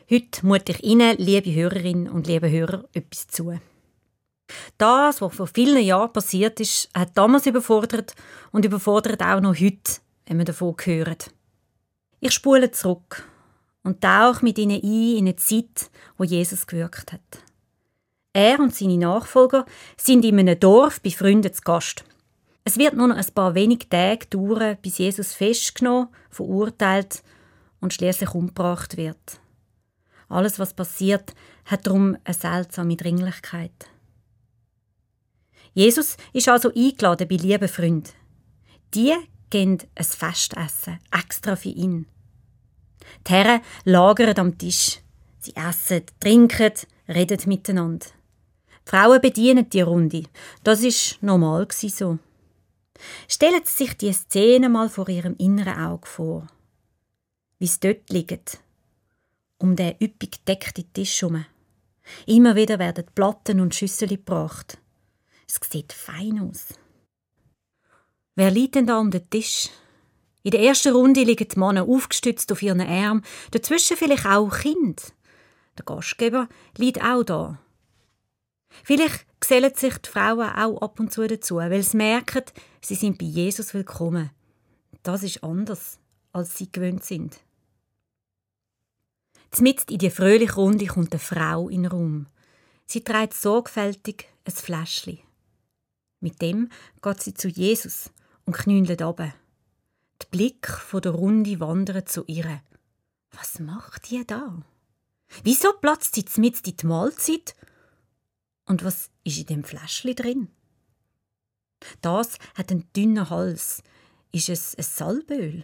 Heute mute ich Ihnen, liebe Hörerinnen und liebe Hörer, etwas zu. Das, was vor vielen Jahren passiert ist, hat damals überfordert und überfordert auch noch heute, wenn wir davon hören. Ich spule zurück und tauche mit Ihnen ein in eine Zeit, wo Jesus gewirkt hat. Er und seine Nachfolger sind in einem Dorf bei Freunden zu Gast. Es wird nur noch ein paar wenige Tage dauern, bis Jesus festgenommen, verurteilt und schließlich umgebracht wird. Alles, was passiert, hat darum eine seltsame Dringlichkeit. Jesus ist also eingeladen bei lieben Freunden. Die gehen ein Festessen, extra für ihn. Die Herren lagern am Tisch. Sie essen, trinken, reden miteinander. Die Frauen bedienen die Runde. Das war normal so. Stellen Sie sich die Szene mal vor Ihrem inneren Auge vor. Wie sie dort liegen. Um den üppig gedeckten Tisch herum. Immer wieder werden Platten und Schüssel gebracht. Es sieht fein aus. Wer liegt denn da um den Tisch? In der ersten Runde liegen die Männer aufgestützt auf ihren Armen, dazwischen vielleicht auch Kinder. Der Gastgeber liegt auch da. Vielleicht gesellen sich die Frauen auch ab und zu dazu, weil sie merken, sie sind bei Jesus willkommen. Das ist anders, als sie gewöhnt sind. Mitten in die fröhliche Runde kommt eine Frau in den Raum. Sie trägt sorgfältig ein Fläschchen. Mit dem geht sie zu Jesus und knündelt runter. Der Blick von der Runde wandert zu ihr. Was macht die da? Wieso platzt sie mitten in die Mahlzeit? Und was ist in dem Fläschchen drin? Das hat einen dünnen Hals. Ist es ein Salböl?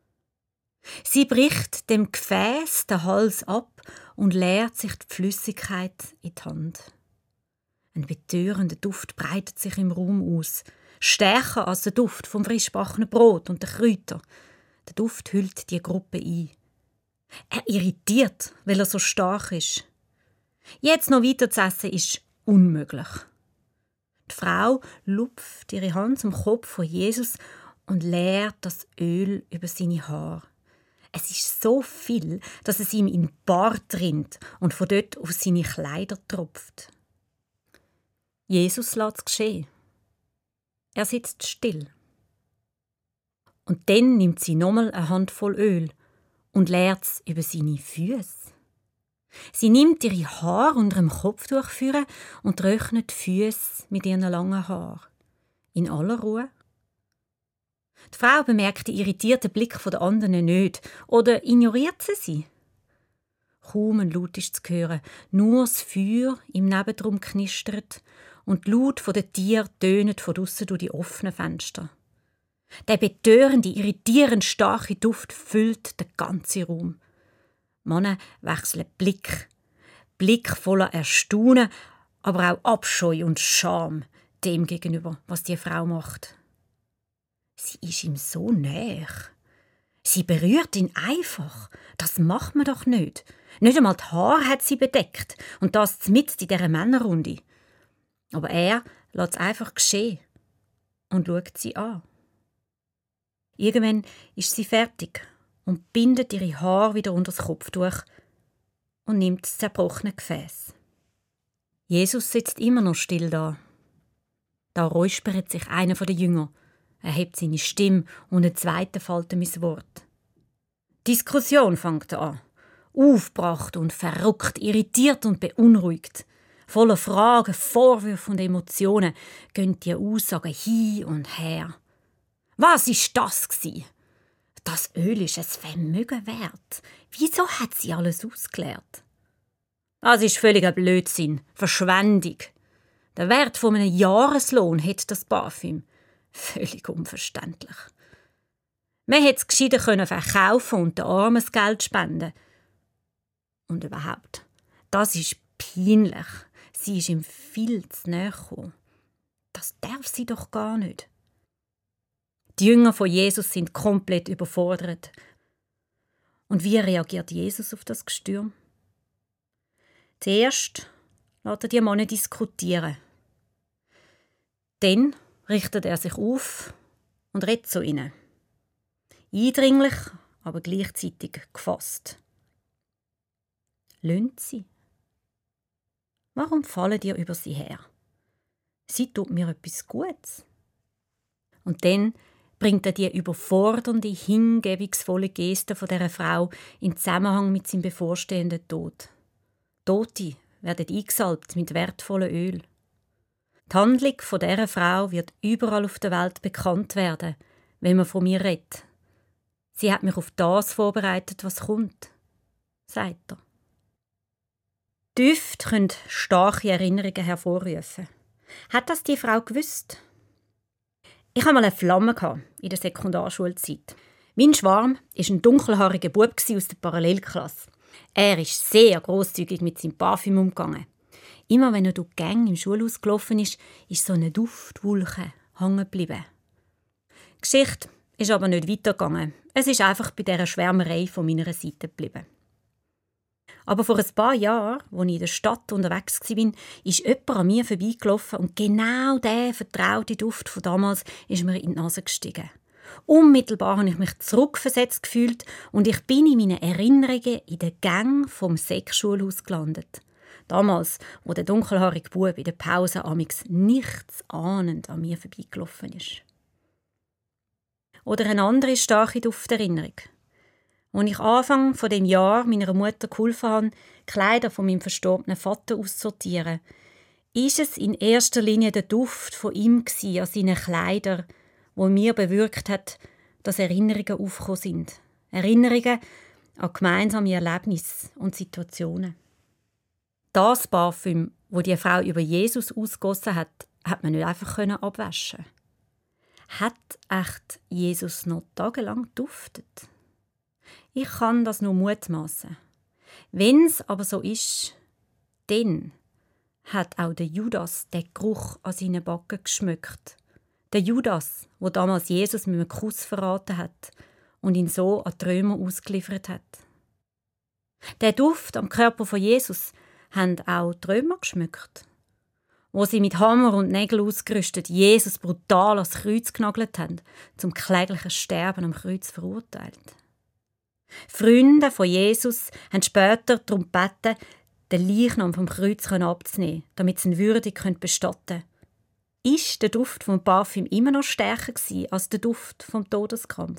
Sie bricht dem Gefäß den Hals ab und leert sich die Flüssigkeit in die Hand. Ein betörender Duft breitet sich im Raum aus, stärker als der Duft vom frisch gebackenen Brot und der Kräuter. Der Duft hüllt die Gruppe ein. Er irritiert, weil er so stark ist. Jetzt noch weiter zu essen ist unmöglich. Die Frau lupft ihre Hand zum Kopf von Jesus und leert das Öl über seine Haare. Es ist so viel, dass es ihm in den Bart rinnt und von dort auf seine Kleider tropft. Jesus lässt es geschehen. Er sitzt still. Und dann nimmt sie nochmal eine Handvoll Öl und leert es über seine Füße. Sie nimmt ihre Haare unter dem Kopftuch führen und trocknet die Füße mit ihren langen Haaren. In aller Ruhe. Die Frau bemerkt den irritierten Blick der anderen nicht oder ignoriert sie. Kaum ein Laut ist zu hören, nur das Feuer im Nebenraum knistert und die Laute der Tiere tönen von draussen durch die offenen Fenster. Der betörende, irritierend starke Duft füllt den ganzen Raum. Männer wechseln Blick voller Erstaunen, aber auch Abscheu und Scham dem gegenüber, was die Frau macht. Sie ist ihm so näher. Sie berührt ihn einfach. Das macht man doch nicht. Nicht einmal die Haare hat sie bedeckt. Und das mitten in dieser Männerrunde. Aber er lässt es einfach geschehen und schaut sie an. Irgendwann ist sie fertig und bindet ihre Haare wieder unter das Kopftuch und nimmt das zerbrochene Gefäß. Jesus sitzt immer noch still da. Da räuspert sich einer der Jünger. Er hebt seine Stimme und ein zweiter fällt ihm ins Wort. Diskussion fängt an. Aufgebracht und verrückt, irritiert und beunruhigt. Voller Fragen, Vorwürfe und Emotionen gehen die Aussagen hin und her. Was ist das gsi? Das Öl ist ein Vermögen wert. Wieso hat sie alles ausgeleert? Das ist völliger Blödsinn, Verschwendung. Der Wert von einem Jahreslohn hat das Parfüm. Völlig unverständlich. Man hätte es gescheiter verkaufen und den Armen das Geld spenden. Und überhaupt, das ist peinlich. Sie ist ihm viel zu nahe gekommen. Das darf sie doch gar nicht. Die Jünger von Jesus sind komplett überfordert. Und wie reagiert Jesus auf das Gestürm? Zuerst lässt er die Männer diskutieren. Dann richtet er sich auf und redet zu ihnen. Eindringlich, aber gleichzeitig gefasst. Lönt sie. Warum fallen ihr über sie her? Sie tut mir etwas Gutes. Und dann bringt er die überfordernde, hingebungsvolle Geste von dieser Frau in Zusammenhang mit seinem bevorstehenden Tod. Tote werden eingesalbt mit wertvollem Öl. Die Handlung von dieser Frau wird überall auf der Welt bekannt werden, wenn man von mir redet. Sie hat mich auf das vorbereitet, was kommt, sagt er. Düfte können starke Erinnerungen hervorrufen. Hat das die Frau gewusst? Ich hatte mal eine Flamme in der Sekundarschulzeit. Mein Schwarm war ein dunkelhaariger Bub aus der Parallelklasse. Er ist sehr grosszügig mit seinem Parfüm umgegangen. Immer wenn er durch die Gänge im Schulhaus gelaufen ist so eine Duftwolke hängen geblieben. Die Geschichte ist aber nicht weitergegangen. Es ist einfach bei dieser Schwärmerei von meiner Seite geblieben. Aber vor ein paar Jahren, als ich in der Stadt unterwegs war, ist jemand an mir vorbeigelaufen und genau der vertraute Duft von damals ist mir in die Nase gestiegen. Unmittelbar habe ich mich zurückversetzt gefühlt und ich bin in meinen Erinnerungen in den Gängen vom Sek-Schulhaus gelandet. Damals, wo der dunkelhaarige Bub in der Pause amix nichts ahnend an mir vorbeigelaufen ist. Oder eine andere starke Dufterinnerung. Als ich Anfang von dem Jahr meiner Mutter geholfen habe, Kleider von meinem verstorbenen Vater auszusortieren, ist es in erster Linie der Duft von ihm an seinen Kleidern, wo mir bewirkt hat, dass Erinnerungen aufgekommen sind. Erinnerungen an gemeinsame Erlebnisse und Situationen. Das Parfüm, das die Frau über Jesus ausgossen hat, hat man nicht einfach abwaschen. Hat echt Jesus noch tagelang geduftet? Ich kann das nur mutmaßen. Wenn es aber so ist, dann hat auch der Judas den Geruch an seinen Backen geschmückt. Der Judas, der damals Jesus mit einem Kuss verraten hat und ihn so an die Römer ausgeliefert hat. Der Duft am Körper von Jesus haben auch die Römer geschmückt, wo sie mit Hammer und Nägeln ausgerüstet Jesus brutal ans Kreuz genagelt haben, zum kläglichen Sterben am Kreuz verurteilt. Freunde von Jesus haben später darum gebeten, den Leichnam vom Kreuz abzunehmen, damit sie ihn würdig bestatten können. Ist der Duft vom Parfüm immer noch stärker als der Duft vom Todeskampf?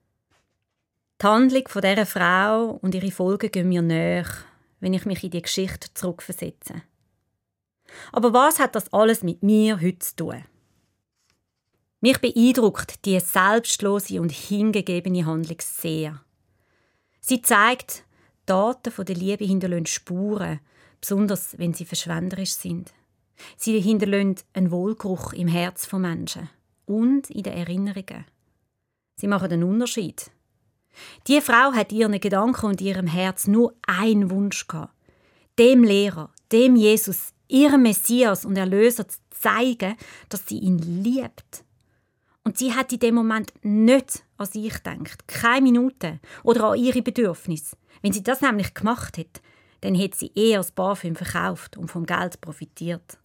Die Handlung von dieser Frau und ihre Folgen gehen mir näher, wenn ich mich in die Geschichte zurückversetze. Aber was hat das alles mit mir heute zu tun? Mich beeindruckt diese selbstlose und hingegebene Handlung sehr. Sie zeigt, Taten der Liebe hinterlassen Spuren, besonders wenn sie verschwenderisch sind. Sie hinterlassen einen Wohlgeruch im Herz von Menschen und in den Erinnerungen. Sie machen einen Unterschied. Die Frau hat ihren Gedanken und ihrem Herz nur einen Wunsch gehabt: dem Lehrer, dem Jesus, ihrem Messias und Erlöser zu zeigen, dass sie ihn liebt. Und sie hat in dem Moment nicht an sich gedacht, keine Minute, oder an ihre Bedürfnisse. Wenn sie das nämlich gemacht hätte, dann hätte sie eher das Parfüm verkauft und vom Geld profitiert.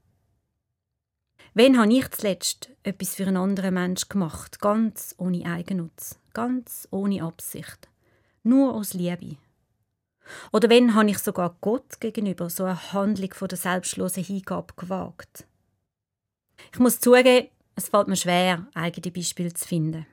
Wann habe ich zuletzt etwas für einen anderen Menschen gemacht, ganz ohne Eigennutz, ganz ohne Absicht, nur aus Liebe? Oder wann habe ich sogar Gott gegenüber so eine Handlung von der selbstlosen Hingabe gewagt? Ich muss zugeben, es fällt mir schwer, eigene Beispiele zu finden.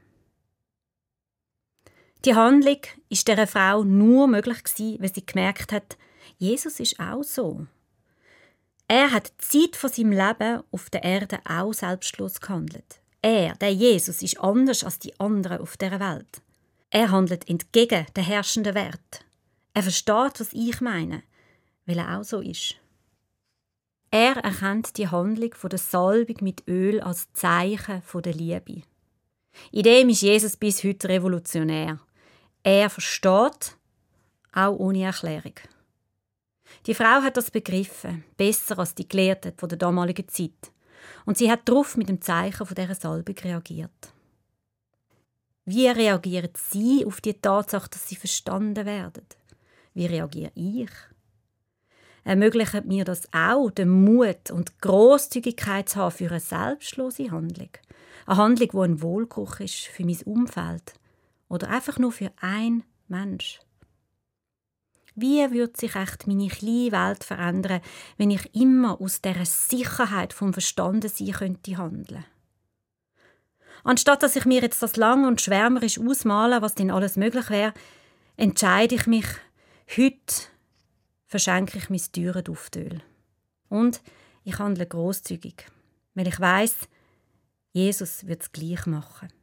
Die Handlung war dieser Frau nur möglich, weil sie gemerkt hat, Jesus ist auch so. Er hat die Zeit von seinem Leben auf der Erde auch selbstlos gehandelt. Er, der Jesus, ist anders als die anderen auf dieser Welt. Er handelt entgegen den herrschenden Wert. Er versteht, was ich meine, weil er auch so ist. Er erkennt die Handlung von der Salbung mit Öl als Zeichen der Liebe. In dem ist Jesus bis heute revolutionär. Er versteht, auch ohne Erklärung. Die Frau hat das begriffen, besser als die Gelehrten der damaligen Zeit. Und sie hat darauf mit dem Zeichen von dieser Salbung reagiert. Wie reagiert sie auf die Tatsache, dass sie verstanden werden? Wie reagiere ich? Ermöglicht mir das auch, den Mut und die Grosszügigkeit zu haben für eine selbstlose Handlung? Eine Handlung, die ein Wohlgeruch ist für mein Umfeld oder einfach nur für einen Mensch? Wie würde sich echt meine kleine Welt verändern, wenn ich immer aus dieser Sicherheit vom Verstandensein könnte handeln? Anstatt dass ich mir jetzt das lang und schwärmerisch ausmale, was denn alles möglich wäre, entscheide ich mich, heute verschenke ich mein teures Duftöl. Und ich handle grosszügig, weil ich weiss, Jesus wird es gleich machen.